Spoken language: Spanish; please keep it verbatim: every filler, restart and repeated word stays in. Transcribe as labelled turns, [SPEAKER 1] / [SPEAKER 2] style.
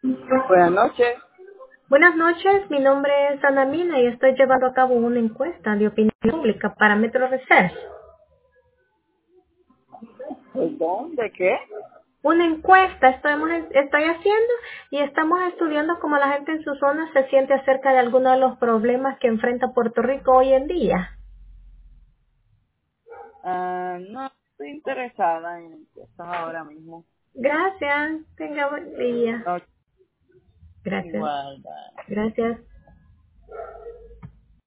[SPEAKER 1] Buenas noches.
[SPEAKER 2] Buenas noches, mi nombre es Ana Mina y estoy llevando a cabo una encuesta de opinión pública para Metro Research.
[SPEAKER 1] ¿Perdón? ¿De qué?
[SPEAKER 2] Una encuesta estamos, estoy haciendo y estamos estudiando cómo la gente en su zona se siente acerca de algunos de los problemas que enfrenta Puerto Rico hoy en día.
[SPEAKER 1] Ah, no estoy interesada en eso ahora mismo.
[SPEAKER 2] Gracias, tenga buen día.
[SPEAKER 1] No,
[SPEAKER 2] Gracias,
[SPEAKER 1] igual. Bye.
[SPEAKER 2] gracias.